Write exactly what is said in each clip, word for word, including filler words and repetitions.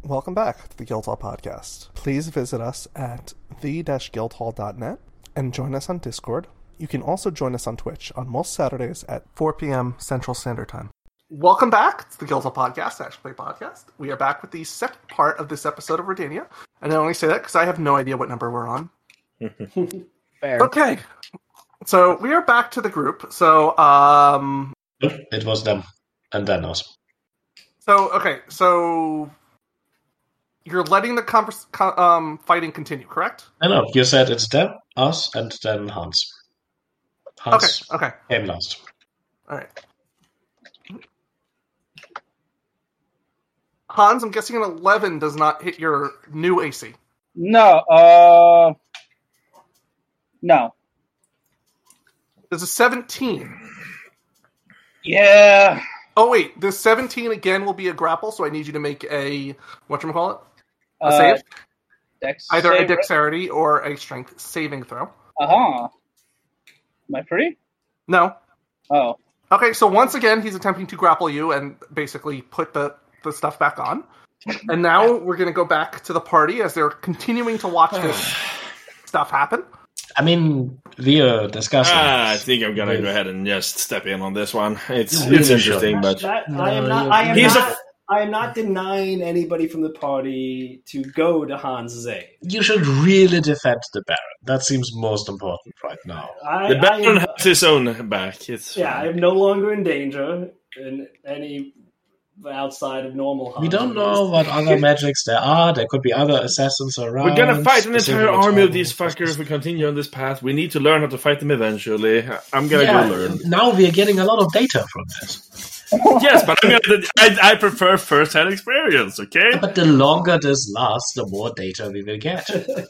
welcome back to the Guildhall Podcast. Please visit us at the dash guildhall dot net and join us on Discord. You can also join us on Twitch on most Saturdays at four p.m. Central Standard Time. Welcome back to the Guildhall Podcast, Actually Play Podcast. We are back with the second part of this episode of Redania. And I only say that because I have no idea what number we're on. Fair. Okay. So we are back to the group. So, um... It was them. And then us. So, okay. So... You're letting the convers- co- um, fighting continue, correct? I know. You said it's them, us, and then Hans. Hans okay, okay. came last. Alright. Hans, I'm guessing an eleven does not hit your new A C. No, uh... No. There's a seventeen. Yeah. Oh, wait. The seventeen again will be a grapple, so I need you to make a... Whatchamacallit? A Uh, save? Dex Either save, a dexterity or a strength saving throw. Uh-huh. Am I free? No. Oh. Okay, so once again, he's attempting to grapple you and basically put the, the stuff back on. And now we're going to go back to the party as they're continuing to watch this stuff happen. I mean, we are discussing. Ah, I think I'm gonna go ahead and just step in on this one. It's You it's really interesting, should. but That, I am not. I am He's not. a- I am not denying anybody from the party to go to Hans's aid. You should really defend the Baron. That seems most important right now. I, the I Baron am, has his own back. It's yeah, fine. I'm no longer in danger in any outside of normal. We Hans, don't at know least. what other magics there are. There could be other assassins around. We're gonna fight an entire specifically army of targeting- these fuckers if we continue on this path. We need to learn how to fight them eventually. I'm gonna Yeah, go learn. now we are getting a lot of data from this. Yes, but I'm gonna, I, I prefer first-hand experience, okay? But the longer this lasts, the more data we will get.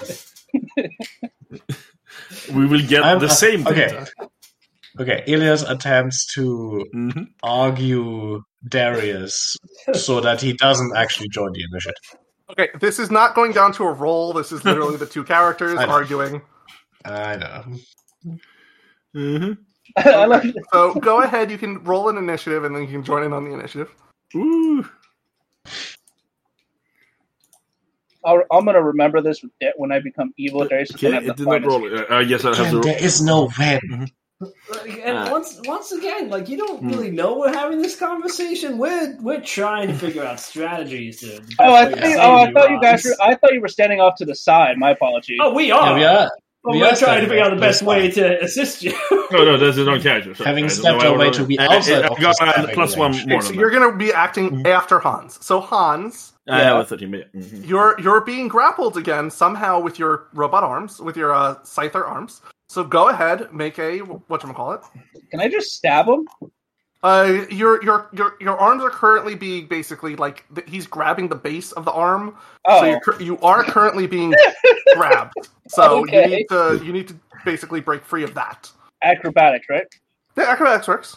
We will get I'm- the same okay. data. Okay, Elias attempts to Mhm. argue Darius so that he doesn't actually join the initiative. Okay, this is not going down to a roll. This is literally the two characters I know. arguing. I know. Mm-hmm. I love it. So go ahead, you can roll an initiative, and then you can join in on the initiative. Ooh. I'll- I'm gonna remember this with De- when I become evil. Darius is Okay, gonna have it the did not finest- roll. Uh, I guess I have Again, to. there is no when. And Uh, once, once again, like you don't really know we're having this conversation. We're we're trying to figure out strategies to. the best Oh, I way to think. save Oh, I thought you guys Hans. were. I thought you were standing off to the side. My apologies. Oh, we Yeah, are. we are. But we we're are trying to standing figure out up the to best the way side. to assist you. No, no, that's his own character. Sorry. Having I don't stepped know why I away rolled to it. be I- I- outside I've of got the a stabbing plus one range. more. Okay, so than you're that. going to be acting after Hans. So Hans, I have a thirteen minute. Mm-hmm. you're you're being grappled again somehow with your robot arms, with your uh, scyther arms. So go ahead, make a whatchamacallit. Can I just stab him? Uh, your your your your arms are currently being basically like th- he's grabbing the base of the arm. Oh, So you're, cur- you are currently being grabbed. So Okay. you need to you need to basically break free of that. acrobatics, right? The acrobatics works.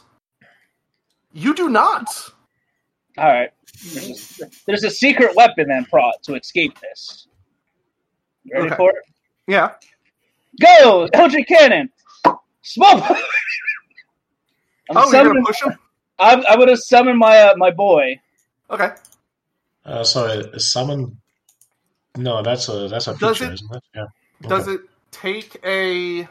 You do not. All right. There's a, there's a secret weapon then, Prot, to escape this. You ready Okay. for it? Yeah. Go, Eldritch Cannon. Smoke. I'm Oh, you're summoning. gonna push him. I'm, I'm gonna summon my uh, my boy. Okay. Uh, sorry, summon. No, that's a that's a Does feature, it- isn't it? Yeah. Does Okay. it take a?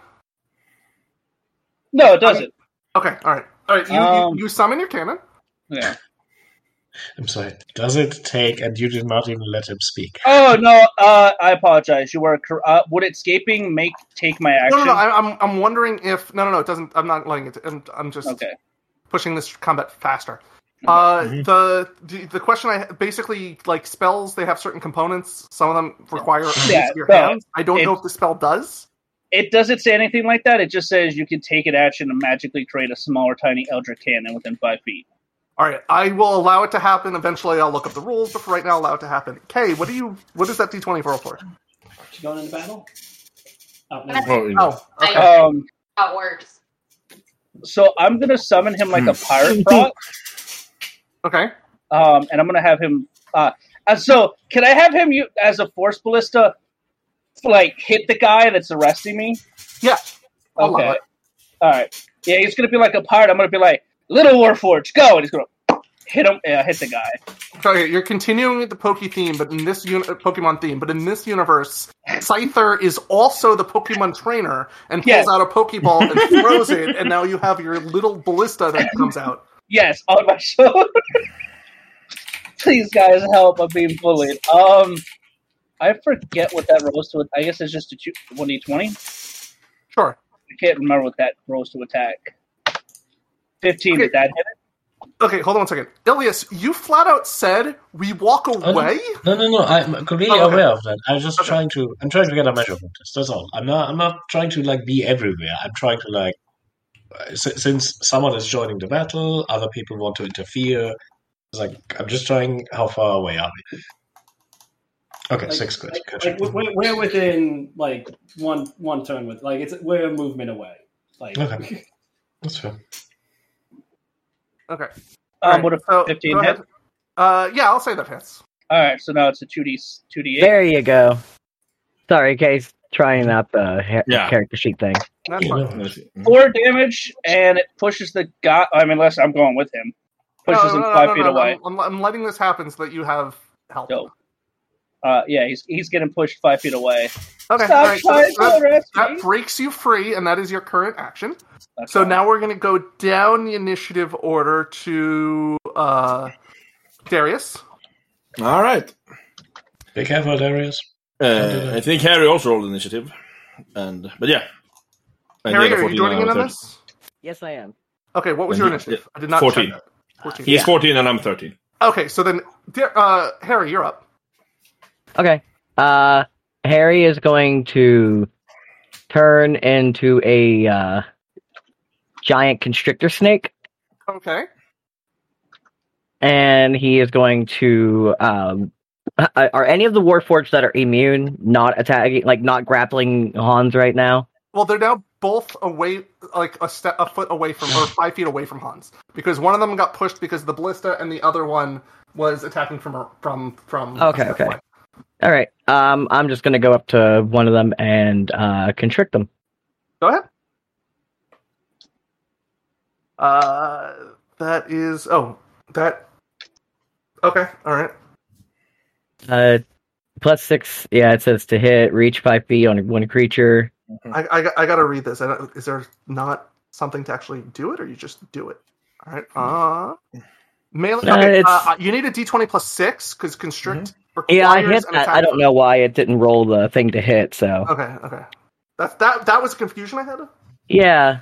No, it doesn't. Okay. All right. All right. You Um, you, you summon your cannon. Yeah. I'm sorry. Does it take? And you did not even let him speak. Oh no, uh, I apologize. You were cor- uh, would escaping make take my action? No, no, no. I, I'm I'm wondering if no, no, no. It doesn't. I'm not letting it. I'm, I'm just Okay. pushing this combat faster. Uh, Mhm. the, the the question I basically like spells. They have certain components. Some of them require use Yeah, of your so hands. I don't know it- if the spell does. It doesn't say anything like that. It just says you can take an action and magically create a smaller, tiny Eldritch Cannon within five feet. All right, I will allow it to happen. Eventually, I'll look up the rules, but for right now, allow it to happen. Kay, what do you? What is that D twenty roll for? You going into battle? Oh, no. Oh, you know. Oh, okay. Um, How it works. so I'm gonna summon him like a pirate prop, Okay. um, and I'm gonna have him. Uh, and so can I have him you as a force ballista, like hit the guy that's arresting me? Yeah. I'll allow Okay. it. All right. Yeah, he's gonna be like a pirate. I'm gonna be like, "Little Warforged, go!" And he's gonna hit him. Yeah, hit the guy. Okay, you're continuing with the Poke theme, but in this uni- Pokemon theme, but in this universe, Scyther is also the Pokemon trainer and pulls Yes. out a Pokeball and throws it, and now you have your little ballista that comes out. Yes, on my shoulder. Please, guys, help! I'm being bullied. Um, I forget what that rose to. I guess it's just a one d twenty. Sure. I can't remember what that rose to attack. Fifteen. Okay. Did that hit it? Okay, hold on one second. Ilias, you flat out said we walk away? No, no, no. I'm completely Oh, okay. aware of that. I'm just Okay. trying to. I'm trying to get a measure of this. That's all. I'm not. I'm not trying to like be everywhere. I'm trying to like. uh, s- Since someone is joining the battle, other people want to interfere. It's like I'm just trying. How far away are we? Okay, Like, six good. like, Gotcha. like we're, we're within like one one turn with like it's we're a movement away. Like Okay. That's fair. Okay. Um, Alright, would a so, fifteen go hit? ahead. Uh, yeah, I'll say that hits. All right, so now it's a two d two d eight. There you go. Sorry, Case, trying out the ha- Yeah. character sheet thing. That's Yeah, fine. no. Four damage, and it pushes the guy. I mean, unless I'm going with him, pushes No, him no, no, five no, feet no, away. I'm, I'm letting this happen so that you have help. Dope. Uh, yeah, he's he's getting pushed five feet away. Okay, Stop alright, so trying that, to arrest that me. breaks you free, and that is your current action. That's So fine. now we're going to go down the initiative order to uh, Darius. All right. Be careful, Darius. Uh, I think Harry also rolled initiative, and but yeah. I Harry, did a are you fourteen joining and in I'm on thirteen. this? Yes, I am. Okay, what was And your he- initiative? I did not fourteen. check that. fourteen. He's Yeah. fourteen and I'm thirteen. Okay, so then, Dar- uh, Harry, you're up. Okay. Uh, Harry is going to turn into a uh, giant constrictor snake, Okay. and he is going to. Um, uh, are any of the Warforged that are immune not attacking, like not grappling Hans right now? Well, they're now both away, like a step, a foot away from, or five feet away from Hans, because one of them got pushed because of the ballista, and the other one was attacking from from from. Okay, okay. All right. Um, I'm just going to go up to one of them and uh, constrict them. Go ahead. Uh, that is. Oh, that. Okay. All right. Uh, plus six. Yeah, it says to hit, reach five feet on one creature. I I, got- I got to read this. I don't, is there not something to actually do it, or you just do it? All right. Uh, melee. Uh, Okay. it's- Uh, you need a D twenty plus six because constrict. Yeah, I requires hit an that. attack I don't of- know why it didn't roll the thing to hit. So Okay. Okay. That that that was confusion I had. yeah,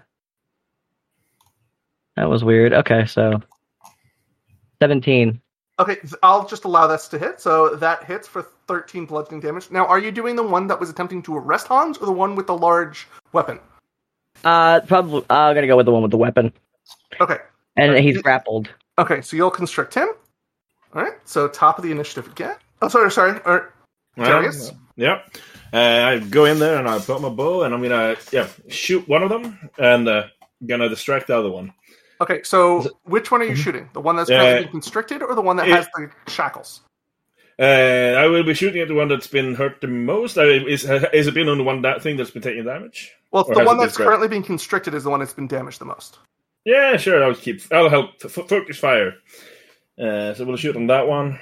that was weird. Okay, so seventeen. Okay, th- I'll just allow this to hit. So that hits for thirteen bludgeoning damage. Now, are you doing the one that was attempting to arrest Hans, or the one with the large weapon? Uh, probably. I'm gonna go with the one with the weapon, Okay. and Alright. he's grappled. Okay, so you'll constrict him. All right. So top of the initiative again. Oh, sorry, sorry. All right. Darius? Well, yeah. Uh, I go in there and I put my bow and I'm gonna yeah shoot one of them and uh, gonna distract the other one. Okay, so which one are you shooting? The one that's Uh, currently being constricted, or the one that it- has the shackles? Uh, I will be shooting at the one that's been hurt the most. I mean, is has it been on the one that thing that's been taking damage? Well, Or the has one it been that's spread? currently being constricted is the one that's been damaged the most. Yeah, sure. I'll keep. I'll help f- f- focus fire. Uh, so we'll shoot on that one.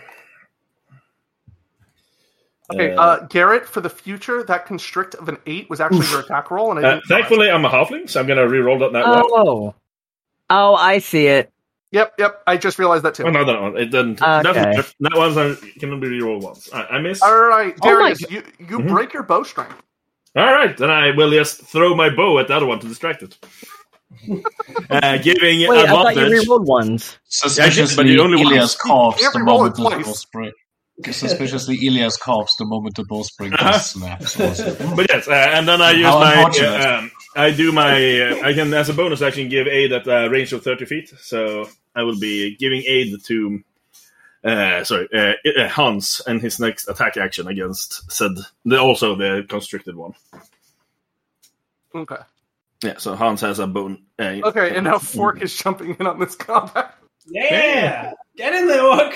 Okay, Uh, uh, Garrett, for the future, that constrict of an eight was actually your attack roll, and I Uh, didn't. thankfully, I'm a halfling, so I'm gonna re-roll that. That one. Oh, oh, I see it. Yep, yep. I just realized that too. Oh no, no, no, it didn't. Okay. That's, that one's are, can only be re-rolled once. I, I missed. All right, Oh my Darius, you you Mhm. break your bow string. All right, then I will just throw my bow at the other one to distract it, uh, giving it Wait, I thought you advantage. rerolled ones. Suspiciously, but you only Ilias want- coughs you the every roll moment it the twice. bowstring. Suspiciously, Ilias coughs the moment the bowstring Uh-huh. snaps. Also. But yes, uh, and then I use How my. unfortunate. Uh, um, I do my. Uh, I can, as a bonus, I can give aid at a range of thirty feet. So I will be giving aid to. Uh, sorry, uh, uh, Hans and his next attack action against said the also the constricted one. Okay. Yeah, so Hans has a bone. Uh, Okay, and now Fork is jumping in on this combat. Yeah, get in there, Orc.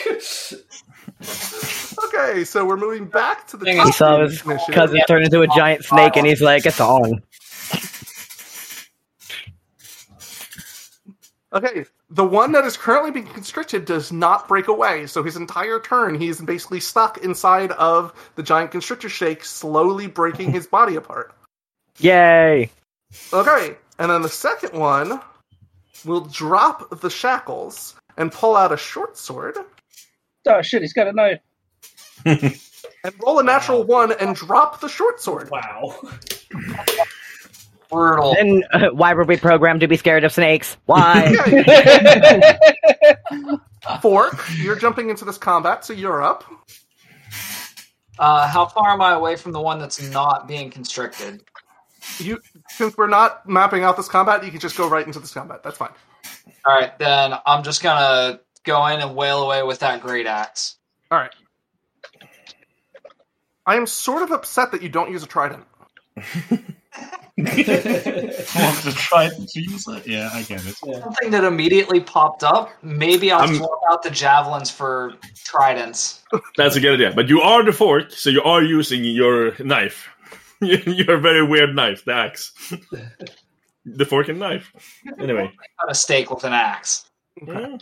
Okay, so we're moving back to the He top He saw of his the initiative. cousin turn into a giant snake, and he's like, "It's on." Okay, the one that is currently being constricted does not break away, so his entire turn he's basically stuck inside of the giant constrictor snake, slowly breaking his body apart. Yay! Okay, and then the second one will drop the shackles and pull out a short sword. Oh shit, he's got a knife. And roll a natural one and drop the short sword. Wow. Brutal. And uh, why were we programmed to be scared of snakes? Why? Okay. Fork, you're jumping into this combat, so you're up. Uh, how far am I away from the one that's not being constricted? You, since we're not mapping out this combat, you can just go right into this combat. That's fine. All right, then I'm just gonna go in and wail away with that great axe. All right. I am sort of upset that you don't use a trident. Want to try to use it? Yeah, I get it. Yeah. Something that immediately popped up. Maybe I'll I'm- swap out the javelins for tridents. That's a good idea. But you are the fork, so you are using your knife. Your very weird knife, the axe. The fork and knife. Anyway. Cut a steak with an axe. Okay.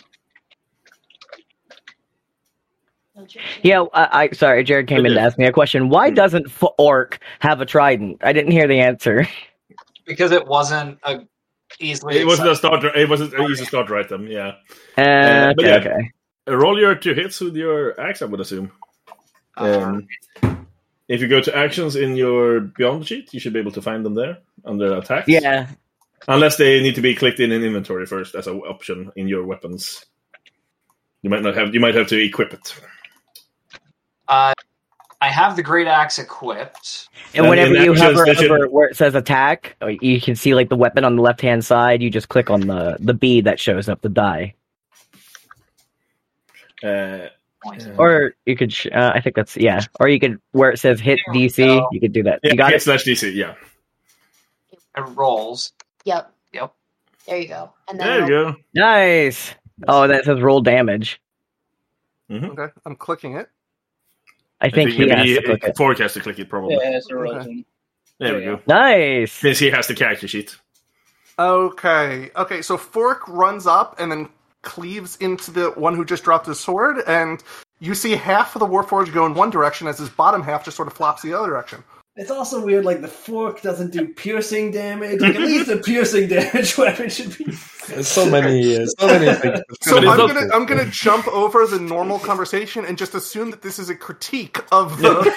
Yeah, I, I sorry, Jared came in to ask me a question. Why doesn't Fork have a trident? I didn't hear the answer. Because it wasn't a easily. It wasn't a accessible- starter. It wasn't an easy starter item. Yeah. Uh, but okay, yeah. okay. Roll your two hits with your axe, I would assume. Um, if you go to actions in your Beyond sheet, you should be able to find them there under attacks. Yeah. Unless they need to be clicked in in inventory first as an option in your weapons. You might not have. You might have to equip it. Uh, I have the great axe equipped. And Uh, whenever in you actions, hover they should- over where it says attack, you can see like the weapon on the left hand side. You just click on the the bead that shows up the die, Uh, or you could. Sh- uh, I think that's yeah. Or you could where it says hit There we D C. go. You could do that. yeah, You got hit it. slash D C. Yeah. It rolls. Yep. Yep. There you go. And then There you roll- go. Nice. Oh, that says roll damage. Okay, I'm clicking it. I think he maybe has he, to click it. Fork has to click it probably. Yeah, it's a Rosen. There we go. Nice. Since he has the character sheet. Okay, okay, so Fork runs up and then cleaves into the one who just dropped his sword, and you see half of the Warforged go in one direction as his bottom half just sort of flops the other direction. It's also weird, like, the fork doesn't do piercing damage. Like, at least a piercing damage weapon should be... There's so many, uh, so many things. So But it's I'm not- gonna I'm gonna jump over the normal conversation and just assume that this is a critique of the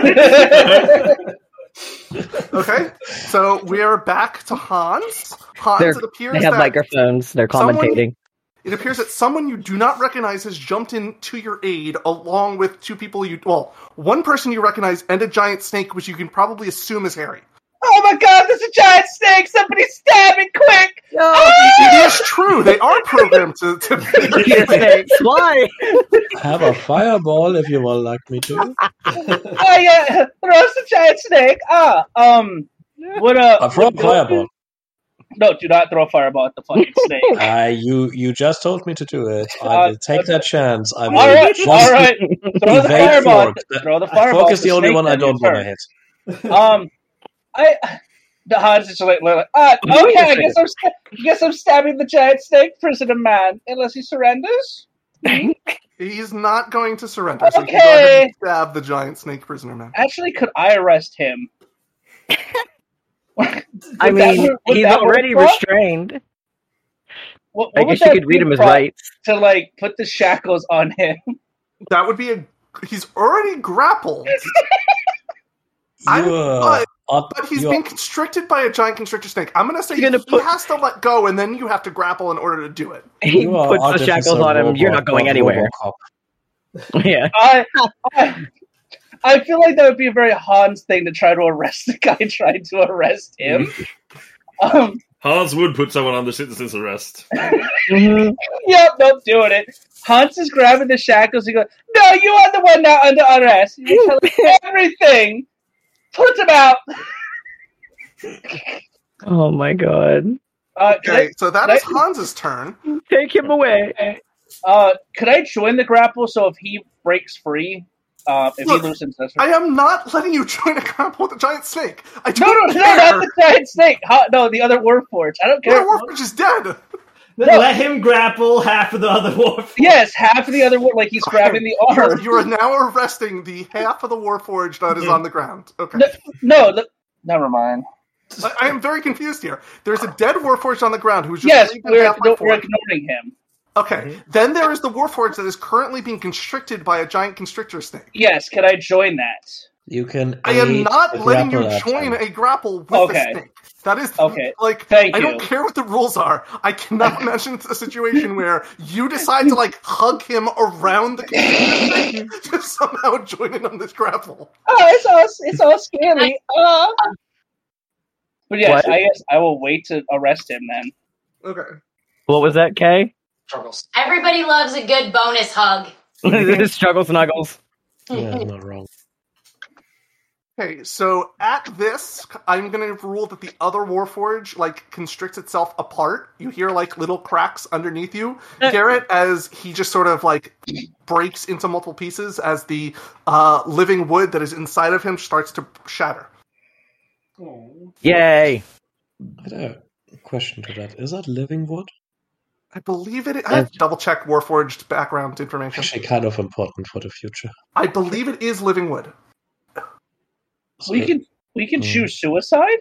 combat. Okay, so we are back to Hans. Hans, They're- it appears They have that microphones. They're someone- commentating. it appears that someone you do not recognize has jumped in to your aid, along with two people you well, one person you recognize and a giant snake, which you can probably assume is Harry. Oh my god, there's a giant snake! Somebody stab it quick! It is true; they are programmed to. to Snakes. Why? Have a fireball if you would like me to. Oh yeah, roast the giant snake. Ah, um, what uh? Uh, throw a fireball. No, do not throw a fireball at the fucking snake. Uh, you you just told me to do it. I Uh, will take that chance. I will all right, just all right. Throw the evade fireball. Fork. Throw the fireball. Fork is at the only snake one I on your don't want to turn. hit. Um, I the Hans is like, like ah, okay, I guess I'm sta- I guess I'm stabbing the giant snake prisoner man unless he surrenders. He's not going to surrender, so you can go Okay. ahead and stab the giant snake prisoner man. Actually, could I arrest him? I Would that mean, work- would he's that work already for us? restrained. What, I what would guess you that could read be him his for- rights. to like put the shackles on him. That would be a. He's already grappled, I'm- You uh, but- are, but he's you being are, constricted by a giant constrictor snake. I'm going to say He's gonna he put- has to let go, and then you have to grapple in order to do it. He you are puts the Artificer shackles on him. You're Robot, not going not anywhere. Robocop. Yeah. I, I I feel like that would be a very Hans thing to try to arrest the guy trying to arrest him. um, Hans would put someone under citizen's arrest. Mhm. yep, nope, doing it. Hans is grabbing the shackles and goes, "No, you are the one now under arrest. You tell him everything. Put him out." Oh my god. Uh, could Okay, so that is Can I- Hans's turn. Take him away. I, uh, could I join the grapple so if he breaks free, uh, if Look, he loosens us? I am not letting you join a grapple with a giant snake. I No, don't no, no, care. not the giant snake. Huh, no, the other Warforged. I don't care. Your Warforged is dead. Then No. let him grapple half of the other Warforged. Yes, half of the other one, like he's grabbing the You're, arm. you are now arresting the half of the Warforged that is on the ground. Okay. No, no the, never mind. I, I am very confused here. There's a dead Warforged on the ground who's just Yes, bleeding we're, half by no, four. we're ignoring him. Okay. Then there is the Warforged that is currently being constricted by a giant constrictor snake. Yes, can I join that? You can. I am aid not the letting you grapple join attempt. a grapple with Okay. the snake. That is Okay. like Thank I you. don't care what the rules are. I cannot imagine a situation where you decide to like hug him around the constrictor snake to somehow join in on this grapple. Oh, it's all it's all scary. Uh. But yes, What? I guess I will wait to arrest him then. Okay. What was that, Kay? Struggles. Everybody loves a good bonus hug. Struggle snuggles. Yeah, I'm not wrong. Okay, so at this, I'm going to rule that the other Warforged, like, constricts itself apart. You hear, like, little cracks underneath you. Garrett, as he just sort of, like, breaks into multiple pieces as the uh, living wood that is inside of him starts to shatter. Oh. Yay! I had a question to that. Is that living wood? I believe it. I have to double check Warforged background information. Actually, kind of important for the future. I believe it is living wood. We So- can we can Mm. choose suicide.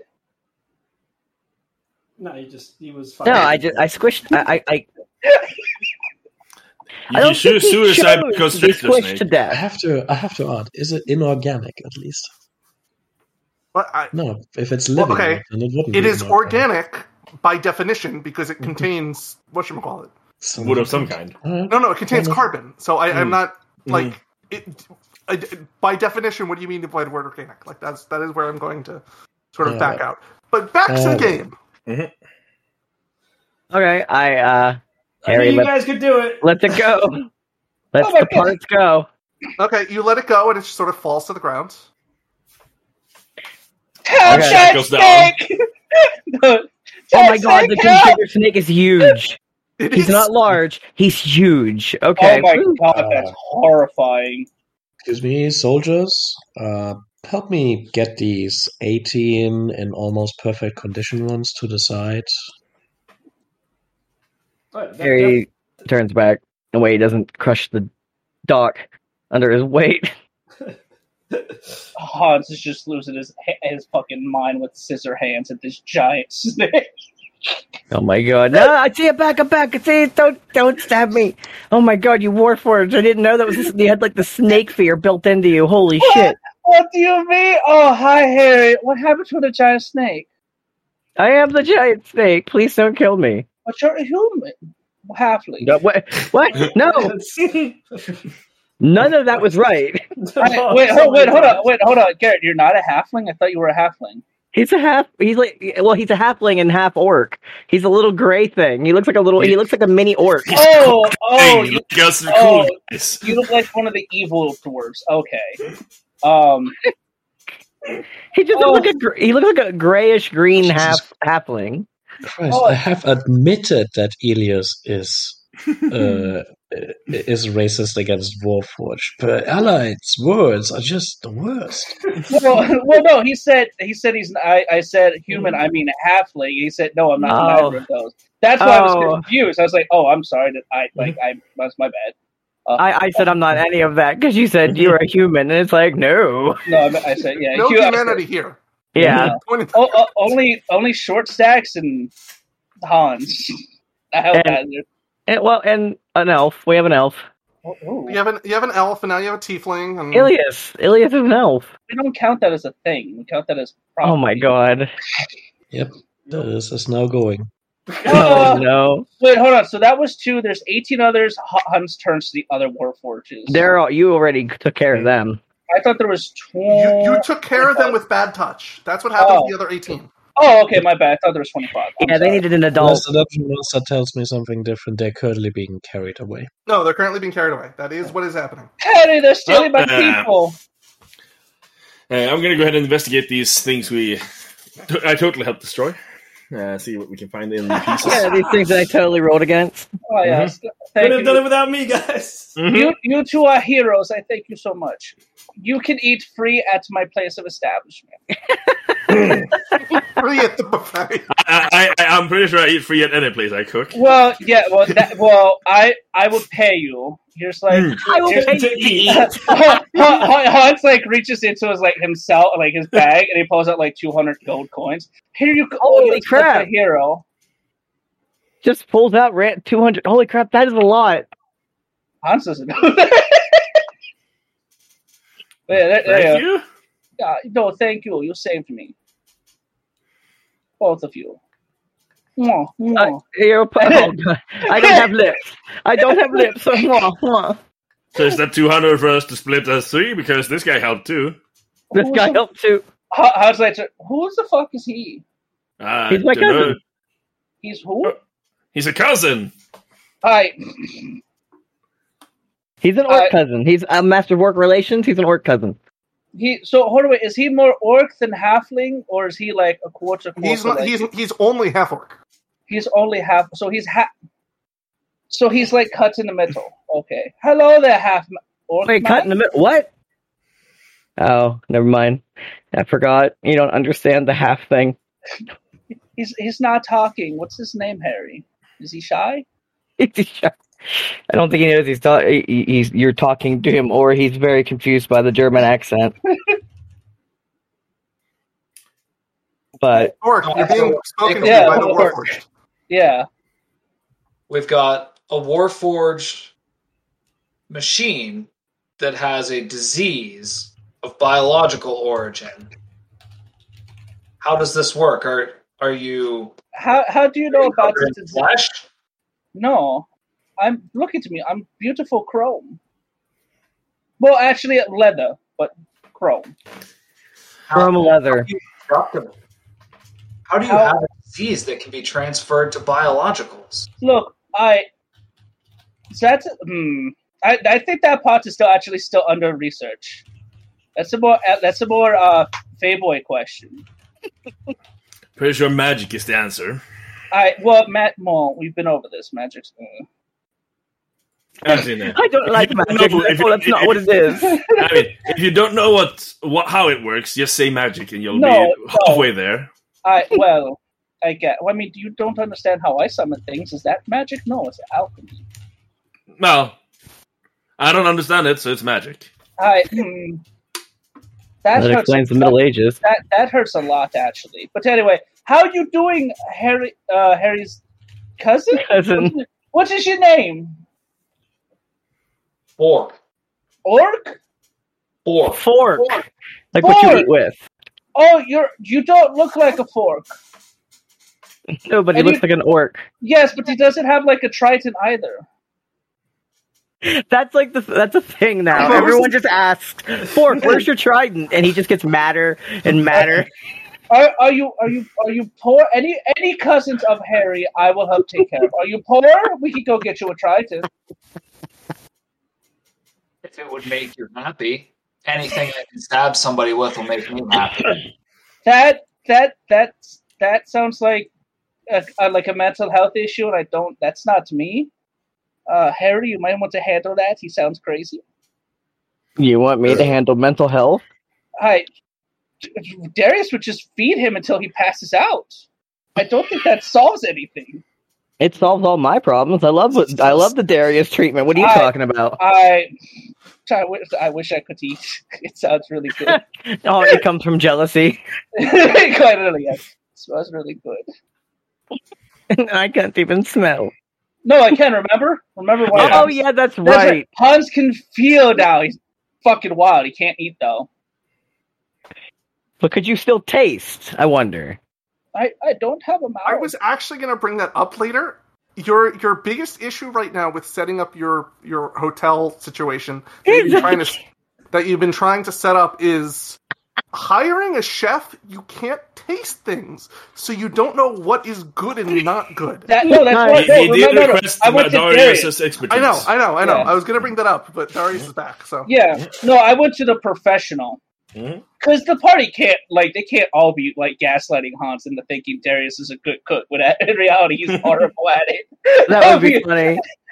No, he just he was No, fine. I just I squished. I I, I, You I can don't choose think he suicide chose because to be constrictor squished snake. to I death. have to. I have to add. Is it inorganic at least? But I, No. If it's Well, living, okay. wood, then it wouldn't. it be is inorganic. organic by definition because it contains whatchamacallit. So- Wood of some kind. Alright. No, no, it contains Mhm. carbon. So I, I'm Mm. not like Mhm. it. I, by definition, what do you mean by the word organic? Like that's that is where I'm going to sort of Uh, back out. But back to the uh, game. Okay, I uh, I knew Harry, you let, guys could do it. let it go. Let Oh my the God. parts go. Okay, you let it go, and it just sort of falls to the ground. Touch Okay. that Goes down. snake! Oh my Touch god, the that snake! constrictor snake is huge. It He's is- not large. He's huge. Okay. Oh my Woo. god, that's horrifying. Excuse me, soldiers. Uh, help me get these eighteen in almost perfect condition ones to the side. But that- Harry turns back. The way he doesn't crush the dock under his weight. Hans is just losing his his fucking mind with scissor hands at this giant snake. Oh my god. No, I see it back, I'm back. I see it. Don't, don't stab me. Oh my god, you Warforged. I didn't know that was this, you had like the snake fear built into you. Holy What? shit. What do you mean? Oh, hi, Harry. What happened to the giant snake? I am the giant snake. Please don't kill me. But you're a human. Halfling. No, what? What? No. None of that was right. I- wait, hold, wait, hold on, wait, hold on, Garrett. You're not a halfling. I thought you were a halfling. He's a half. He's like, well, he's a halfling and half orc. He's a little gray thing. He looks like a little. He looks like a mini orc. Oh, oh, Hey, you, look at the oh. cool guys. you look like one of the evil dwarves. Okay. Um. He just Oh. looks like a. gr- He looks like a grayish green Jesus. half halfling. Christ, Oh. I have admitted that Elias is uh, is racist against Warforged, but Allied's words are just the worst. Well, well, no. He said. He said he's. I, I said human. I mean halfling. He said no. I'm not Oh. neither of those. That's why I Oh. was confused. I was like, oh, I'm sorry. That I like. I. That's my bad. Uh, I, I said I'm not any of that because you said you're a human, and it's like no. no, I, I said yeah. no hu- I said- humanity here. Yeah. Point Oh, oh, only only short stacks and Hans. I help And- And, well, and an elf. We have an elf. Oh, oh. You have an you have an elf, and now you have a tiefling. And Ilias. Ilias is an elf. We don't count that as a thing. We count that as property. Oh my god. This is now going. Oh Oh, no. wait, hold on. So that was two. There's eighteen others. H- Hans turns to the other Warforges. They're all, you already took care of them. I thought there was twenty. you, you took care of them with bad touch. That's what happened Oh. to the other eighteen. Oh, okay, my bad. I thought there was twenty-five. I'm Yeah, they sorry. needed an Unless adult. the dungeon master tells me something different, they're currently being carried away. No, they're currently being carried away. That is what is happening. Hey, they're stealing my Oh, uh, people. Uh, I'm gonna go ahead and investigate these things we. I totally helped destroy. Uh, see what we can find in the pieces. Yeah, these things that I totally rolled against. Oh yeah, Mm-hmm. st- Thank Couldn't have done you. it without me, guys. Mhm. You, you two are heroes. I thank you so much. You can eat free at my place of establishment. Free at the buffet. I, I, I'm pretty sure I eat free at any place I cook. Well, yeah, well, that, well, I, I would pay you. Here's like, Mm. I will here's, pay To eat. Hans like reaches into his like himself, like his bag, and he pulls out like two hundred gold coins. Here you go. Holy You're crap. such a hero. Just pulls out rant two hundred. Holy crap, that is a lot. Hans doesn't know that. Yeah, there, there Thank you you. go. Yeah, no, thank you. You saved me. Both of you. Mwah, Uh, mwah. you're, oh, God. I don't have lips. I don't have lips. So, mwah, mwah. So is that two hundred for us to split as three? Because this guy helped too. This Who's guy the- helped too. How- How's that? Who the fuck is he? I He's my don't know. cousin. He's who? He's a cousin. Hi. He's an orc I- cousin. He's a master of orc relations. He's an orc cousin. He so hold on, wait, is he more orc than halfling, or is he like a quarter quarter? He's not, like- he's he's only half orc. He's only half. So he's half. So he's like cut in the middle. Okay. Hello there, half orc. Wait, cut in the middle. What? Oh, never mind. I forgot. You don't understand the half thing. He's he's not talking. What's his name, Harry? Is he shy? I don't think he knows he's, ta- he- he's you're talking to him, or he's very confused by the German accent. But Orc, you're being spoken Yeah, to by the orc. Warforged. Yeah. We've got a Warforged machine that has a disease of biological origin. How does this work? Are are you How how do you know about covered in this? flesh? No, I'm look at me. I'm beautiful chrome. Well, actually, leather, but chrome. from leather. How do you construct them? How do you How- have a disease that can be transferred to biologicals? Look, I. That's hmm. I I think that part is still actually still under research. That's a more that's a more uh Fayboy question. Pretty sure magic is the answer. I well, Matt Moore, we've been over this magic. uh, Actually, no. I don't If like you don't magic. know- if No, you- that's not if- what it is. I mean, if you don't know what, what how it works, just say magic and you'll No, be no. halfway there. I well, I get. Well, I mean, you don't understand how I summon things. Is that magic? No, it's alchemy. Well, I don't understand it, so it's magic. I. Hmm, that That hurts. explains the Middle Ages. That that hurts a lot, actually. But anyway, how are you doing, Harry? Uh, Harry's cousin. Cousin. What is your name? Fork. Orc? Fork. Fork. Fork. Like what you Fork. eat with. Oh, you're you don't look like a fork. No, but he And looks you- like an orc. Yes, but he doesn't have like a trident either. That's like the that's a thing now. Most- Everyone just asks, "Fork, where's your trident?" And he just gets madder and madder. Are, are you are you are you poor? Any any cousins of Harry, I will help take care of. Are you poor? We could go get you a trident. If it would make you happy, anything I can stab somebody with will make me happy. That that that that sounds like a, a, like a mental health issue, and I don't. That's not me. Uh, Harry, you might want to handle that. He sounds crazy. You want me to handle mental health? I Darius would just feed him until he passes out. I don't think that solves anything. It solves all my problems. I love what I love the Darius treatment. What are you I- talking about? I I wish, I wish I could eat. It sounds really good. Oh, it comes from jealousy. Quite really, yes. It smells really good. I can't even smell. No, I can remember. Remember why? Oh yeah, that's That's right. Hans can feel now. He's fucking wild. He can't eat though. But could you still taste? I wonder. I, I don't have a mouth. I was actually going to bring that up later. Your your biggest issue right now with setting up your your hotel situation that you've been trying to that you've been trying to set up is hiring a chef. You can't taste things, so you don't know what is good and not good. That, no, that's No, what He, no, he no, did no, no. request I went to Darius. Darius' expertise. I know, I know, I know. Yeah. I was going to bring that up, but Darius is back. So Yeah, no, I went to the professional. Mhm. Because the party can't, like, they can't all be, like, gaslighting Hans into thinking Darius is a good cook, when in reality he's horrible at it. That would be funny.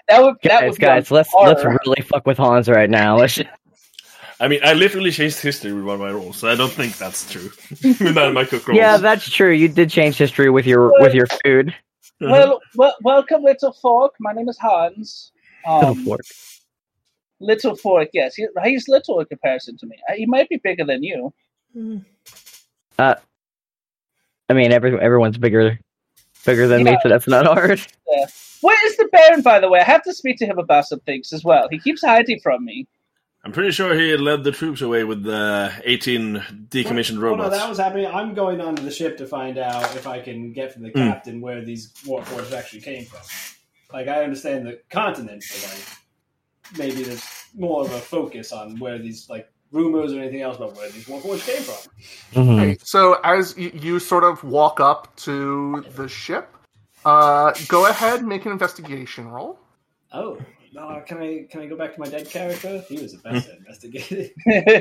that would that Guys, would be guys, a let's horror. let's really fuck with Hans right now. Let's just- I mean, I literally changed history with one of my rolls, so I don't think that's true. With none of my cook rolls. yeah, that's true. You did change history with your with your food. Well, well, welcome, Little Fork. My name is Hans. Little Um, fork. Little Fork, yes. He, he's little in comparison to me. He might be bigger than you. Uh, I mean, every everyone's bigger bigger than me, Yeah. so that's not hard. Yeah. Where is the Baron, by the way? I have to speak to him about some things as well. He keeps hiding from me. I'm pretty sure he led the troops away with the eighteen decommissioned Oh, no, robots. that was happening. I'm going onto the ship to find out if I can get from the Mm. captain where these warforged actually came from. Like, I understand the continent, but like, maybe there's more of a focus on where these like rumors or anything else about where these warforged came from. Mhm. Okay, so as y- you sort of walk up to the ship, uh, go ahead, make an investigation roll. Oh, no! Can I can I go back to my dead character? He was the best at investigating.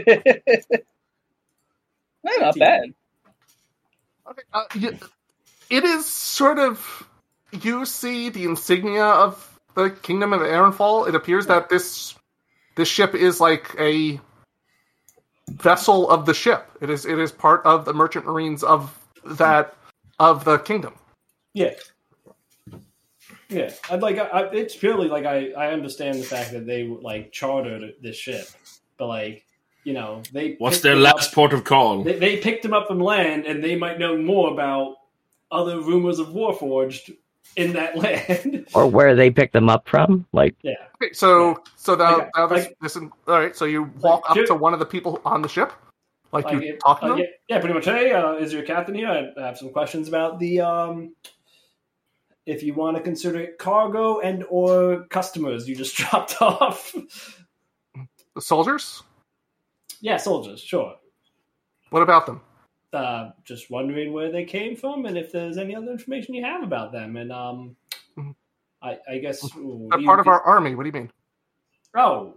No, not bad. Okay, uh, you, it is sort of, you see the insignia of the Kingdom of Aeronfall. It appears that this this ship is like a vessel of the ship. It is it is part of the merchant marines of that of the kingdom. Yeah. Yeah, I'd like. I, it's purely like I, I understand the fact that they like chartered this ship, but like you know they What's picked their him up- last port of call? They, they picked him up from land, and they might know more about other rumors of Warforged in that land. Or where they picked them up from, like yeah, Okay, so Yeah. so now, Like, now this, like- this is, all right. So you walk Like, up here- to one of the people on the ship, like, like, you it- talk to uh, them. yeah, yeah, pretty much. Hey, uh, is your captain here? I have some questions about the um, if you want to consider it cargo and or customers you just dropped off. The soldiers. Yeah, soldiers, sure. What about them? Uh, just wondering where they came from and if there's any other information you have about them. And um, Mhm. I, I guess ooh, They're you part of could- our army. What do you mean? Oh,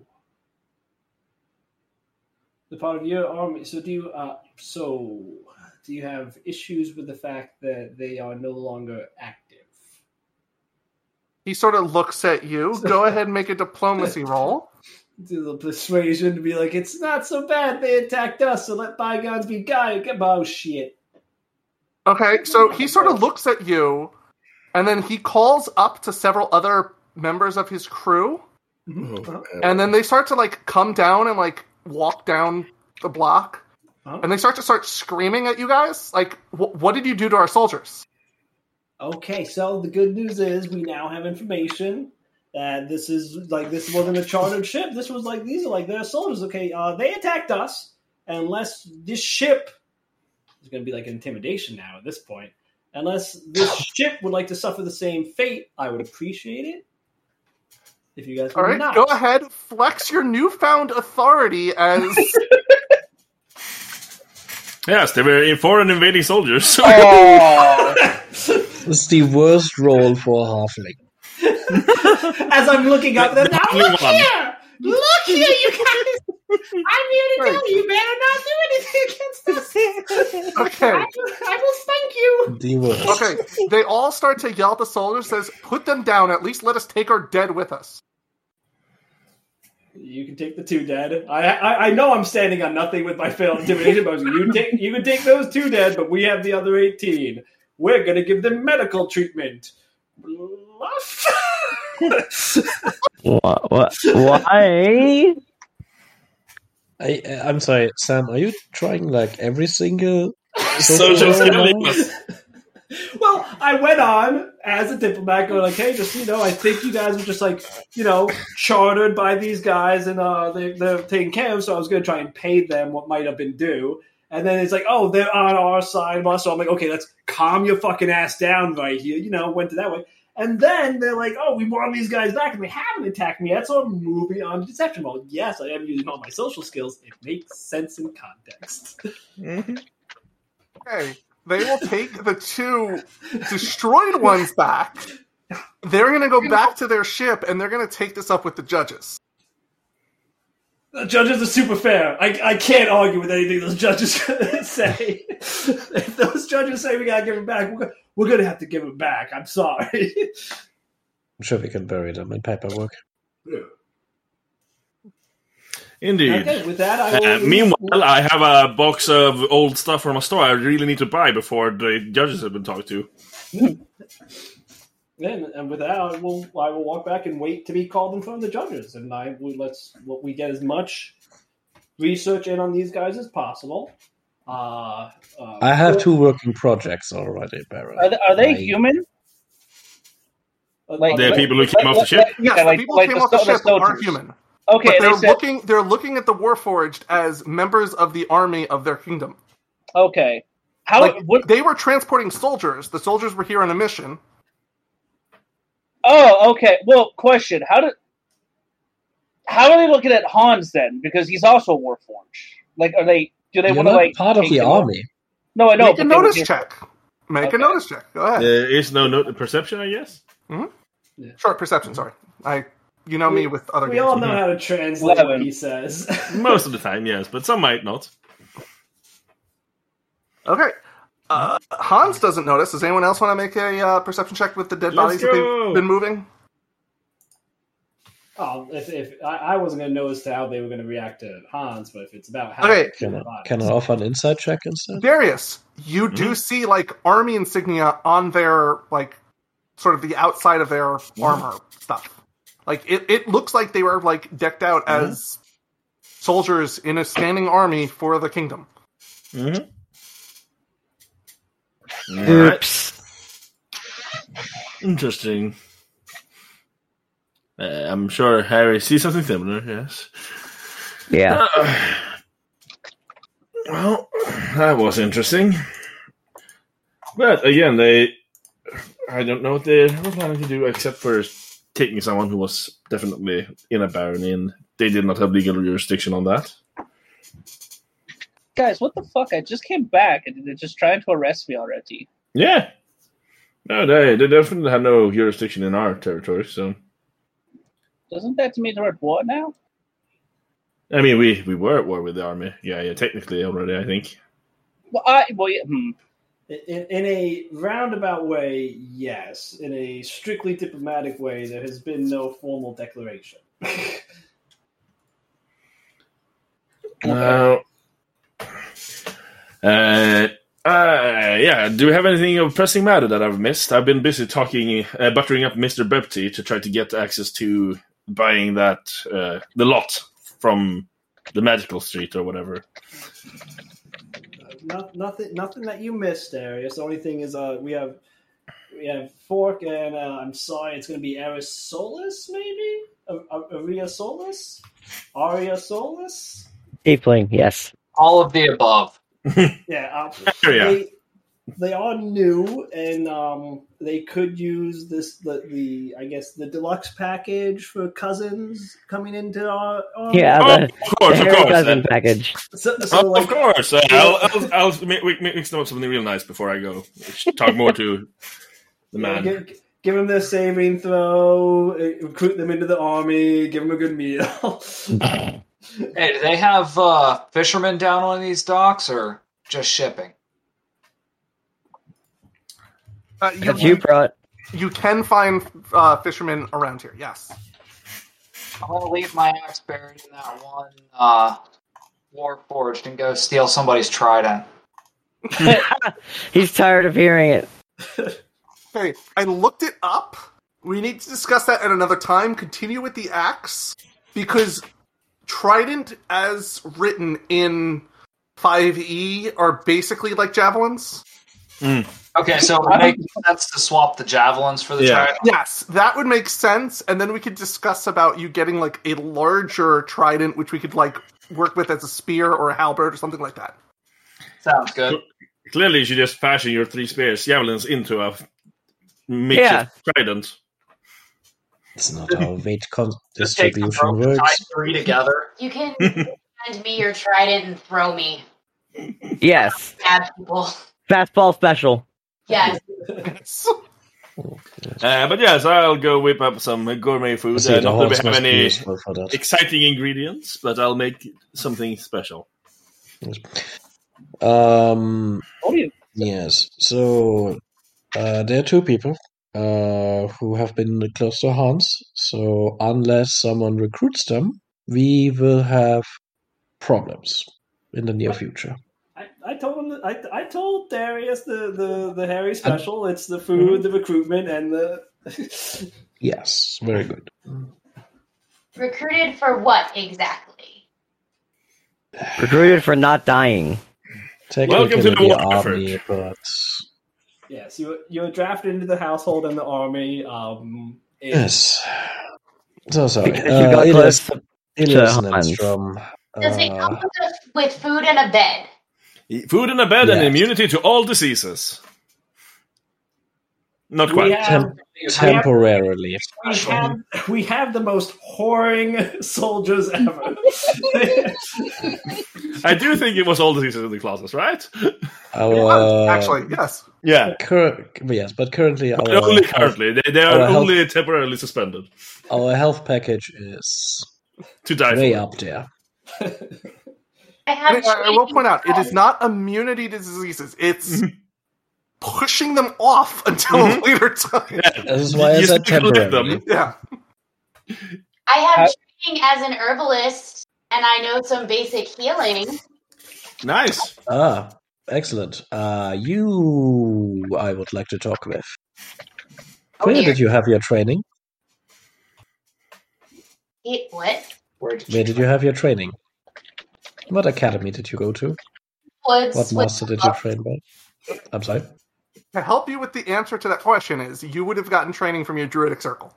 the part of your army. So do you? Uh, so do you have issues with the fact that they are no longer active? He sort of looks at you. Go ahead and make a diplomacy roll. Do the persuasion to be like, it's not so bad. They attacked us, so let bygones be guy. Oh shit! Okay, so he sort of looks at you, and then he calls up to several other members of his crew, Uh-huh. and then they start to like come down and like walk down the block, Uh-huh. and they start to start screaming at you guys. Like, wh- what did you do to our soldiers? Okay, so the good news is we now have information that this is like this wasn't a chartered ship. This was like these are like their soldiers. Okay, uh, they attacked us. Unless this ship is going to be like intimidation now at this point. Unless this ship would like to suffer the same fate, I would appreciate it. If you guys All would right, not. go ahead, flex your newfound authority as Yes, they were foreign invading soldiers. Oh, It's the worst role for a halfling. As I'm looking up, then now Only look one. here, look here, you guys. I'm here to Right. tell you, you better not do anything against us. okay. I will, I will spank you. The worst. Okay, they all start to yell at the soldiers. Says, "Put them down. At least let us take our dead with us." You can take the two dead. I, I I know I'm standing on nothing with my failed intimidation, but you take you can take those two dead, but we have the other eighteen. We're gonna give them medical treatment. Bluff. what? what why? I, I'm sorry, Sam. Are you trying like every single Social role now? skills. Well, I went on as a diplomat, going like, "Hey, just you know, I think you guys were just like, you know, chartered by these guys, and uh, they, they're taking care of. So I was going to try and pay them what might have been due." And then it's like, "Oh, they're on our side." So I'm like, "Okay, let's calm your fucking ass down right here." You know, went to that way. And then they're like, "Oh, we want these guys back, and they haven't attacked me yet, so I'm moving on to deception mode." Yes, I am using all my social skills. It makes sense in context. Okay, they will take the two destroyed ones back. They're going to go back to their ship, and they're going to take this up with the judges. The judges are super fair. I, I can't argue with anything those judges say. If those judges say we gotta give him back, we're, we're gonna have to give him back. I'm sorry. I'm sure we can bury them in paperwork. Indeed. Okay, with that, I Uh, will. meanwhile, I have a box of old stuff from a store I really need to buy before the judges have been talked to. And, and with that, I will I will walk back and wait to be called in front of the judges, and I will let's what we get as much research in on these guys as possible. Uh, uh, I have two working projects already, Barry. Are they, are they I- human? Like, The like- people who came like- off the ship? like- Yes, yeah, the like- people like who came the off the so- ship soldiers. are human. Okay, But they they're said, looking they're looking at the Warforged as members of the army of their kingdom. okay. How Like, what, they were transporting soldiers. The soldiers were here on a mission. Oh, okay. Well, question: How did? How are they looking at Hans then? Because he's also a Warforged. Like, are they? Do they You're want to not like part of take the him over? army. No, I know. Make a but they were notice here- check. Make Okay. a notice check. Go ahead. There is no note perception, I guess. Short perception. Sorry, I. You know me with other we games. all know how to translate Eleven. what he says. Most of the time, yes, but some might not. Okay. Uh, Hans doesn't notice. Does anyone else want to make a uh, perception check with the dead Let's bodies that go. they've been moving? Oh, if, if I, I wasn't going to notice how they were going to react to Hans, but if it's about how Okay. Can I, can I offer an inside check instead? Darius, you Mm-hmm. do see like army insignia on their like sort of the outside of their armor stuff. Like it, it looks like they were like decked out Mm-hmm. as soldiers in a standing army for the kingdom. Mm-hmm. Oops. Interesting. Uh, I'm sure Harry sees something similar, yes. Yeah. Uh, well, that was interesting. But again, they. I don't know what they were planning to do except for taking someone who was definitely in a barony, and they did not have legal jurisdiction on that. Guys, what the fuck? I just came back and they're just trying to arrest me already. Yeah. No, they, they definitely have no jurisdiction in our territory, so. Doesn't that mean they're at war now? I mean, we, we were at war with the army. Yeah, yeah, technically already, I think. Well, I well, yeah, hmm. In, in a roundabout way, yes. In a strictly diplomatic way, there has been no formal declaration. Uh, uh, uh, yeah, do we have anything of pressing matter that I've missed? I've been busy talking, uh, buttering up Mister Bepti to try to get access to buying that, uh, the lot from the Magical Street or whatever. Not, nothing, nothing that you missed, Darius. The only thing is, uh, we have we have Fork, and uh, I'm sorry, it's going to be Aris Solus, maybe Aria Solus, Aria Solus. Tiefling, yes. All of the above. Yeah, uh, Yeah. They, they are new, and um, they could use this the, the I guess the deluxe package for cousins coming into our. our Yeah, Oh, the, of course, the of Harry course. Cousin uh, package. So, so Oh, like, of course. Uh, I'll, I'll, I'll make, make, mix them up something real nice before I go. Talk more to the you know, man. give, give them their saving throw, uh, recruit them into the army, give them a good meal. Hey, do they have uh, fishermen down on these docks, or just shipping? Uh, you, Have you brought? you can find uh, fishermen around here. Yes. I'm going to leave my axe buried in that one uh, Warforged and go steal somebody's trident. He's tired of hearing it. Okay, I looked it up. We need to discuss that at another time. Continue with the axe, because trident, as written in five E, are basically like javelins. Okay, so it would make sense to swap the javelins for the Yeah. trident. Yes, that would make sense, and then we could discuss about you getting like a larger trident, which we could like work with as a spear or a halberd or something like that. Sounds good. Clearly, you should just fashion your three spears, javelins, into a makeshift Yeah. trident. It's not how weight con- Just take the distribution rope and tie works. three together. You can send me your trident and throw me. Yes. Bad people. Fastball special. Yes. Uh, but yes, I'll go whip up some gourmet I food. see Uh, the not that we horse have must be any useful for that. exciting ingredients, but I'll make something special. Um, Oh, you. yes. So uh, there are two people uh, who have been close to Hans. So unless someone recruits them, we will have problems in the near future. I, I told him. That, I I told Darius the the the Harry special. It's the food, the recruitment, and the. Yes, very good. Recruited for what exactly? Recruited for not dying. Technically Welcome to the the war army, effort. but Yes, you you were drafted into the household and the army. Um, in- yes. So sorry. Because you Uh, got Elias, close to Elias Hans. Nordstrom. Does it come Uh, with, a, with food and a bed? Food in a bed and Yes. immunity to all diseases. Not we quite. have temp- temporarily. we have we have the most whoring soldiers ever. I do think it was all diseases in the classes, right? Our, Actually, yes. Yeah. cur- yes, but currently our But only health, currently. They, they are our health- only temporarily suspended. our health package is To die way for. up there. I have. And I, I will point out, it is not immunity to diseases. It's pushing them off until a later time. This is why I You said still collect temporarily. them. Yeah. I have How- training as an herbalist, and I know some basic healing. Nice. Ah, excellent. Uh, you, I would like to talk with. Oh, Where dear. did you have your training? It, what? Where did Where did you have your training? What academy did you go to? Woods. What master did you train by? I'm sorry. To help you with the answer to that question is, you would have gotten training from your druidic circle.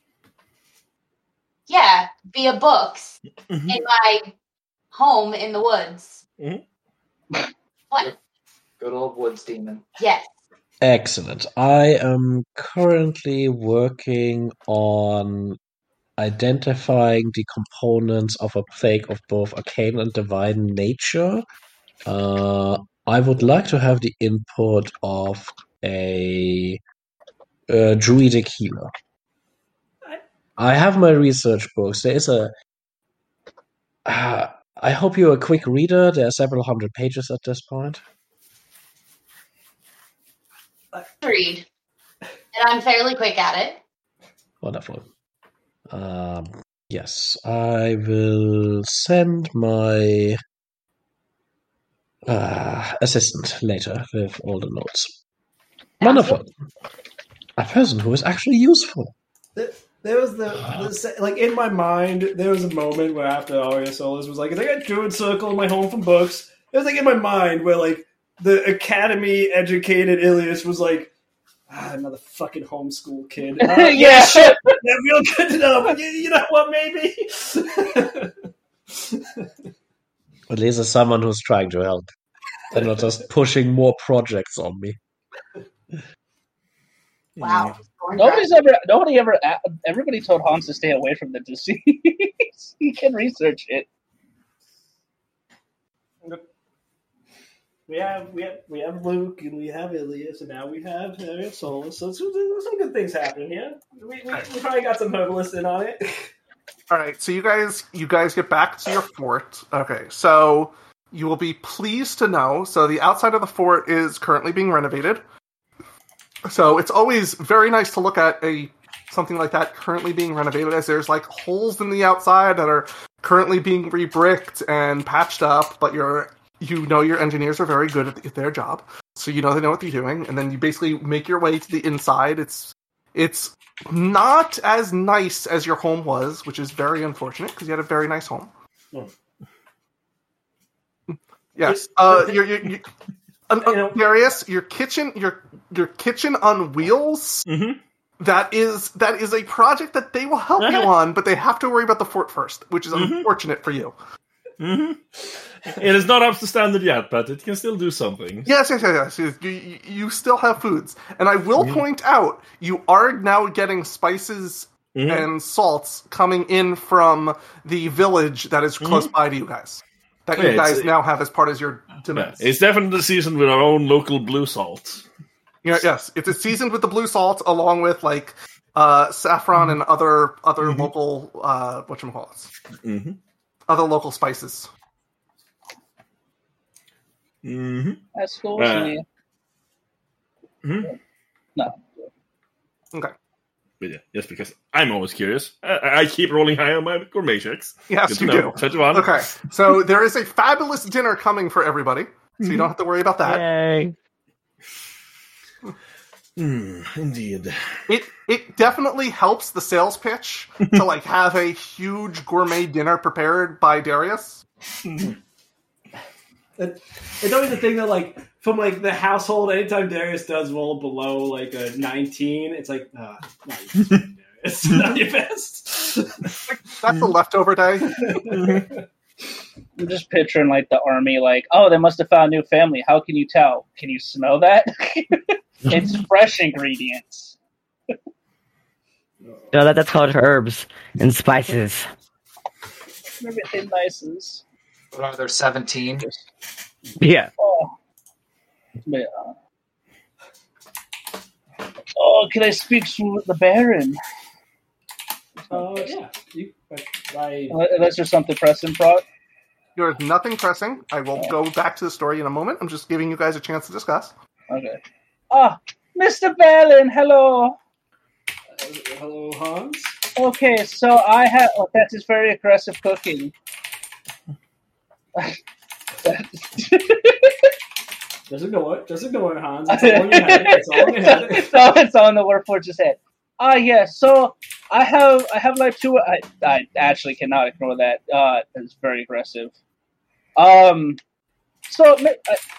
Yeah, via books Mhm. in my home in the woods. Mhm. What? Good old woods demon. Yes. Excellent. I am currently working on identifying the components of a plague of both arcane and divine nature. Uh, I would like to have the input of a, uh druidic healer. I have my research books. There is a. Uh, I hope you're a quick reader. There are several hundred pages at this point. Read. And I'm fairly quick at it. Wonderful. Um, yes, I will send my uh, assistant later with all the notes. Wonderful. A person who is actually useful. There was the, the like in my mind. There was a moment where after Aria Solis was like, "I got Druid Circle in my home from books." It was like in my mind where like the academy educated Ilias was like, ah, another fucking homeschool kid. Uh, yeah, Yeah. shit. Yeah, real good to know. But you, you know what? Maybe. At least as someone who's trying to help. They're not just pushing more projects on me. Wow. Nobody's ever. Nobody ever. a- Everybody told Hans to stay away from the disease. He can research it. We have we have we have Luke and we have Ilias and now we have Aria Solis. So there's there's some good things happening here. We, we, we probably got some herbalists in on it. All right, so you guys, you guys get back to your fort. Okay, so you will be pleased to know. So the outside of the fort is currently being renovated. So it's always very nice to look at a something like that currently being renovated, as there's like holes in the outside that are currently being re-bricked and patched up. But you're, you know, your engineers are very good at, at their job, so you know they know what they're doing. And then you basically make your way to the inside. It's it's not as nice as your home was, which is very unfortunate because you had a very nice home. Hmm. Yes, uh, your your, your uh, You know- uh, Darius, your kitchen, your your kitchen on wheels. Mhm. That is that is a project that they will help you on, but they have to worry about the fort first, which is Mhm. unfortunate for you. hmm It is not up to standard yet, but it can still do something. Yes, yes, yes, yes. You, you, you still have foods, and I will Mhm. point out you are now getting spices Mhm. and salts coming in from the village that is close by to you guys. That Yeah, you it's- guys now have as part of your Yeah, demands. it's definitely seasoned with our own local blue salt. Yeah, yes, it's seasoned with the blue salt along with like uh, saffron and other other Mhm. local uh, whatchamacallits, Mm-hmm. other local spices. Mm-hmm. That's cool. Uh, Yeah. Mhm. No. Okay. But yeah, just because I'm always curious. I, I keep rolling high on my gourmet checks. Yes, Good you to know. do. twenty-one. Okay, so there is a fabulous dinner coming for everybody, so you don't have to worry about that. Yay. Hmm, indeed. It it definitely helps the sales pitch to like have a huge gourmet dinner prepared by Darius. It, it's always the thing that, like, from like the household, anytime Darius does roll below like a nineteen, it's like, uh, not your best, Darius. Not your best. That's the leftover day. I'm just picturing like the army, like, oh, they must have found a new family. How can you tell? Can you smell that? It's fresh ingredients. No, that, that's called herbs and spices. Everything nice is. What are there, seventeen? Yeah. Oh, yeah. Oh, can I speak to the Baron? Uh, yeah. You, I, Unless there's something pressing, Prot. There's nothing pressing. I will go back to the story in a moment. I'm just giving you guys a chance to discuss. Okay. Ah, Mister Baron, hello. uh, hello, Hans. Okay, so I have. Oh, that is very aggressive cooking. Just ignore it. Just ignore it, Hans. It's all in your head. It's all in your head. No, it's on the Warforge's head. Ah, yeah. So I have, I have like two. I, I actually cannot ignore that. Uh, it's very aggressive. Um, so I,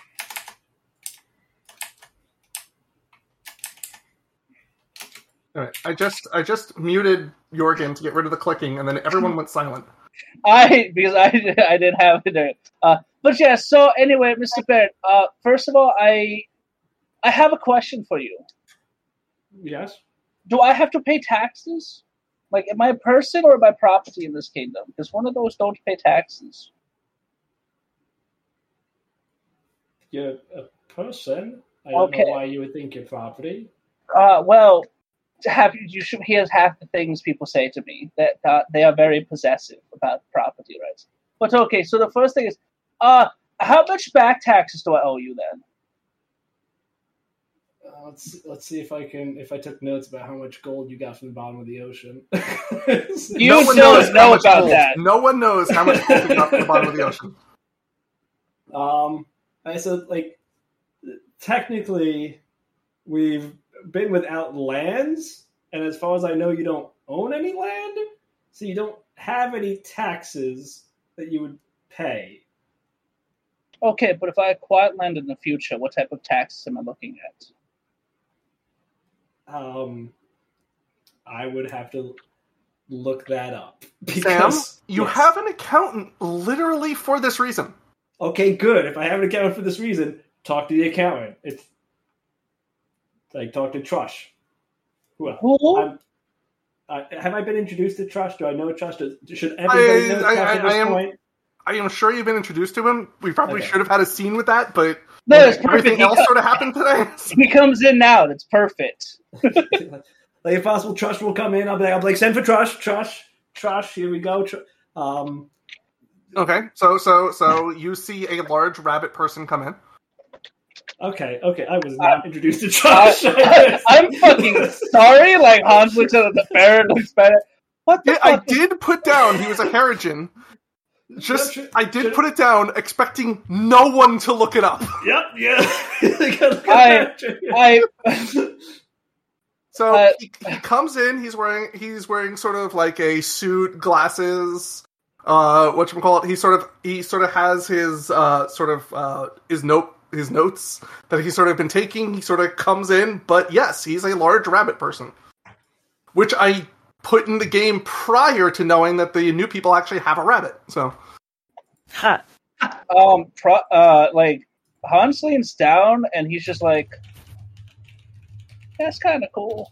All right. I just I just muted Jorgen to get rid of the clicking, and then everyone went silent. I because I I didn't have it there. Uh, but yeah. So anyway, Mister Baron. Uh, first of all, I I have a question for you. Yes. Do I have to pay taxes? Like, am I a person or am I property in this kingdom? Because one of those don't pay taxes. You're a person. I don't Okay. know why you would think you're property. Uh, well, have you, you should hear half the things people say to me that uh, they are very possessive about property rights. But okay, so the first thing is, uh, how much back taxes do I owe you then? Uh, let's let's see if I can if I took notes about how much gold you got from the bottom of the ocean. You no one don't knows how know much about gold. that. No one knows how much gold we got from the bottom of the ocean. Um, I said, like, technically, we've been without lands, and as far as I know, you don't own any land, so you don't have any taxes that you would pay. Okay, but if I acquire land in the future, what type of taxes am I looking at? Um, I would have to look that up. Sam, Because, you yes. have an accountant literally for this reason. Okay, good. If I have an accountant for this reason, talk to the accountant. It's like talk to Trush. Who else? Who? I'm, uh, have I been introduced to Trush? Do I know Trush? Does, should everybody know I- Trush I- at this I am- point? I am sure you've been introduced to him. We probably Okay. should have had a scene with that, but No, it's perfect. everything He, else co- sort of happened today. he comes in now. That's perfect. Like, if possible, Trush will come in. I'll be like, I'll be like, send for Trush, Trush, Trush. Here we go. Tr- um, Okay, so so so you see a large rabbit person come in. okay, okay. I was not Uh, introduced to I, Trush. I'm fucking sorry. Like, Hans looks at the Baron, looks better. What the Yeah, I fuck? did put down he was a Harrigan. Just Should- I did should- put it down, expecting no one to look it up. Yep, yeah. I- I So Uh, he, he comes in. He's wearing he's wearing sort of like a suit, glasses. Uh, whatchamacallit, he sort of he sort of has his uh sort of uh his note his notes that he's sort of been taking. He sort of comes in, but yes, he's a large rabbit person, which I put in the game prior to knowing that the new people actually have a rabbit. So Ha. um, pro, uh, like Hans leans down and he's just like, "That's kind of cool."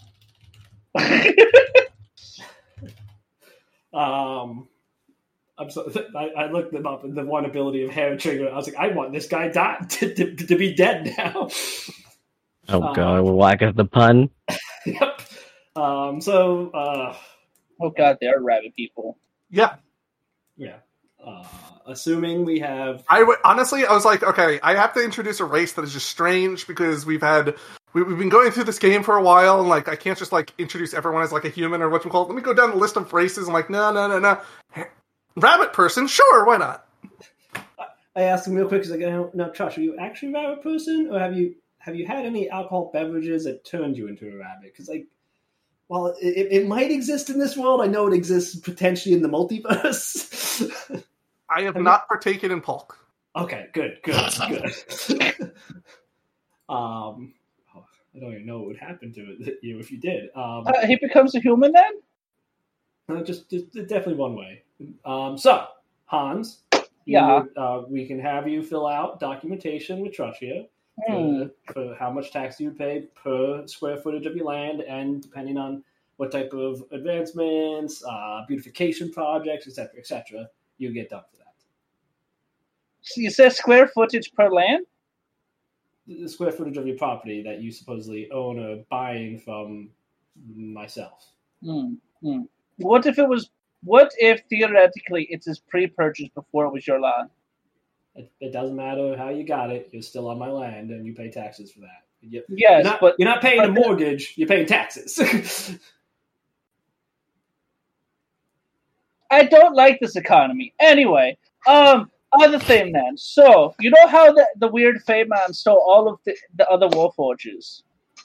Um, I'm so, I, I looked them up, and the one ability of Hair Trigger, I was like, I want this guy die, to, to, to be dead now. Oh Uh, god, we'll whack us the pun. Yep. Um, so, uh, Oh god, they are rabbit people. yeah, yeah. Uh, assuming we have... I would honestly, I was like, okay, I have to introduce a race that is just strange because we've had we, we've been going through this game for a while, and like I can't just like introduce everyone as like a human or what you call it. Let me go down the list of races. I'm like, no, no, no, no. Rabbit person, sure, why not? I asked him real quick, because like, now, Josh, are you actually a rabbit person, or have you have you had any alcohol beverages that turned you into a rabbit? Because like, while it, it might exist in this world, I know it exists potentially in the multiverse. I have, have not you... partaken in Polk. Okay, good, good, good. um, oh, I don't even know what would happen to it, you if you did. Um, uh, he becomes a human then? No, just, just definitely one way. Um, so Hans. Yeah, would, uh, we can have you fill out documentation with Truchia mm. for, for how much tax you would pay per square footage of your land, and depending on what type of advancements, uh, beautification projects, et cetera, et cetera, you get done for that. So you said square footage per land? The square footage of your property that you supposedly own or buying from myself. Mm. Mm. What if it was? What if, theoretically, it's is pre-purchased before it was your land? It, it doesn't matter how you got it. You're still on my land, and you pay taxes for that. You, yes, you're not, but... You're not paying a mortgage. You're paying taxes. I don't like this economy. Anyway, um, other thing then. So, you know how the, the weird Fey man stole all of the, the other Warforges?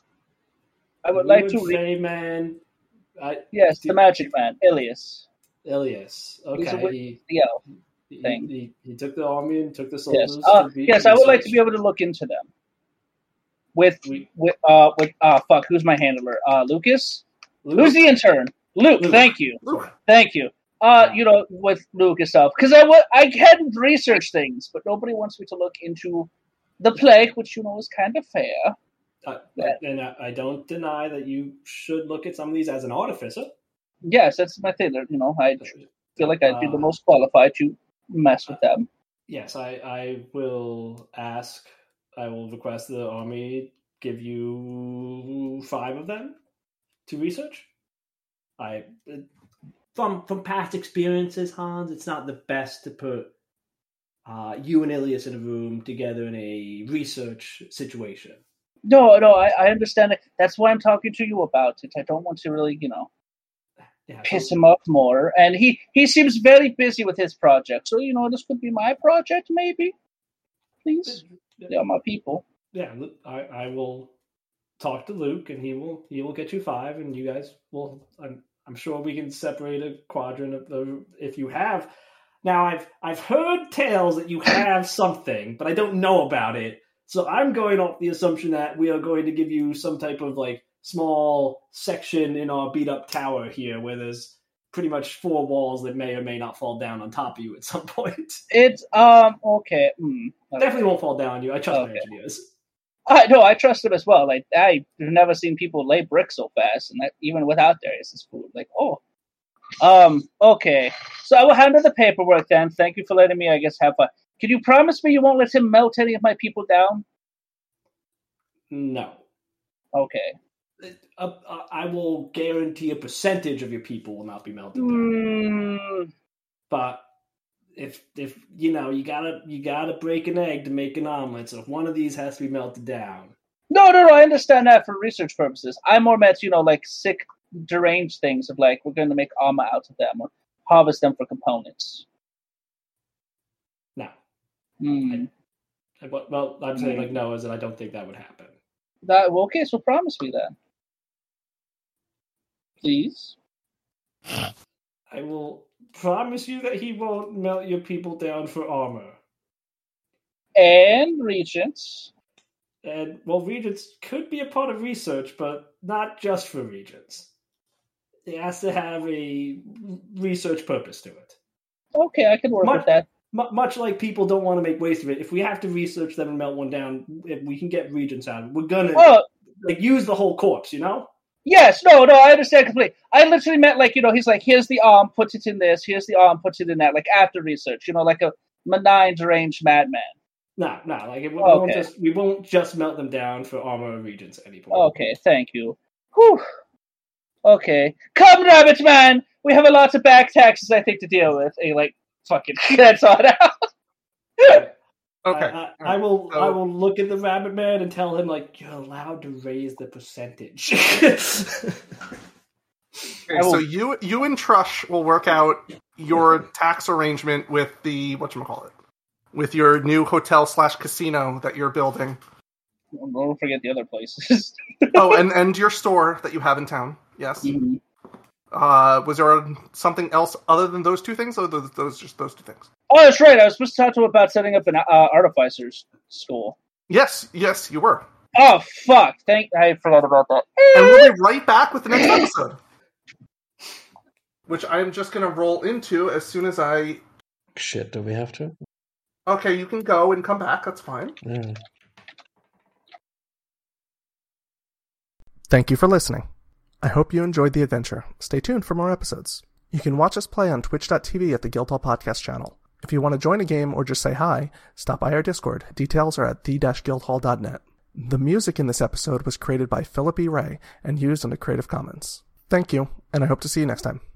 I would the like weird to read... Fey man... I, yes, the magic man, Ilias. Ilias. Okay. A, he, the elf thing. He, he, he took the army and took the soldiers. Yes, uh, to be yes I would like to be able to look into them. With, we, with, uh, with, uh, fuck, who's my handler? Uh, Lucas? Luke. Who's the intern? Luke, Luke. Thank you. Luke. Thank you. Uh, you know, with Luke and stuff. Because I, w- I had researched things, but nobody wants me to look into the plague, which, you know, is kind of fair. Uh, and I, I don't deny that you should look at some of these as an artificer. Yes, that's my thing. You know, I feel like I'd be the most qualified to mess with them. Yes, I, I will ask, I will request the army give you five of them to research. I from from past experiences, Hans, it's not the best to put uh, you and Ilias in a room together in a research situation. No, no, I, I understand it. That's why I'm talking to you about it. I don't want to really, you know, yeah, piss him off more. And he, he seems very busy with his project. So, you know, this could be my project, maybe. Please. They are my people. Yeah, I, I will talk to Luke, and he will he will get you five, and you guys will. I'm I'm sure we can separate a quadrant of the if you have. Now I've I've heard tales that you have something, but I don't know about it. So I'm going off the assumption that we are going to give you some type of like small section in our beat up tower here, where there's pretty much four walls that may or may not fall down on top of you at some point. It's um okay. Mm, okay. Definitely won't fall down on you. I trust okay. my engineers. I no, I trust them as well. Like I've never seen people lay bricks so fast, and that even without Darius's food. Like oh, um okay. So I will handle the paperwork then. Thank you for letting me, I guess, have fun. Can you promise me you won't let him melt any of my people down? No. Okay. Uh, uh, I will guarantee a percentage of your people will not be melted down. Mm. But if if you know you gotta you gotta break an egg to make an omelet, so if one of these has to be melted down. No, no, no. I understand that for research purposes. I more meant you know like sick, deranged things of like we're going to make armor out of them or harvest them for components. No. Mm. I, I, well, I'm saying like no, as in I don't think that would happen. That well, okay, so promise me then. Please. I will promise you that he won't melt your people down for armor. And regents. And, well, regents could be a part of research, but not just for regents. It has to have a research purpose to it. Okay, I can work much, with that. M- much like people don't want to make waste of it, if we have to research them and melt one down, if we can get regents out of it, we're going to oh. like use the whole corpse, you know? Yes, no, no, I understand completely. I literally meant like, you know, he's like, here's the arm, puts it in this, here's the arm, puts it in that, like after research, you know, like a benign, deranged madman. No, no, like it, we, okay. won't just, we won't just melt them down for armor or regents at any point. Okay, thank you. Whew. Okay. Come, Rabbit Man! We have a lot of back taxes, I think, to deal with. And he, like, fucking gets on out. Okay. I, I, I will. So- I will look at the rabbit man and tell him like you're allowed to raise the percentage. Okay, so you you and Trush will work out your tax arrangement with the whatchamacallit, with your new hotel slash casino that you're building. Don't forget the other places. Oh, and, and your store that you have in town. Yes. Mhm. Uh, was there something else other than those two things, or those, those just those two things? Oh, that's right. I was supposed to talk to him about setting up an uh, artificer's school. Yes, yes, you were. Oh, fuck. Thank. I forgot about that. And we'll be right back with the next episode, which I'm just going to roll into as soon as I... Shit, do we have to? Okay, you can go and come back. That's fine. Yeah. Thank you for listening. I hope you enjoyed the adventure. Stay tuned for more episodes. You can watch us play on twitch dot t v at the Guildhall Podcast channel. If you want to join a game or just say hi, stop by our Discord. Details are at the dash guildhall dot net. The music in this episode was created by Philip E. Ray and used under Creative Commons. Thank you, and I hope to see you next time.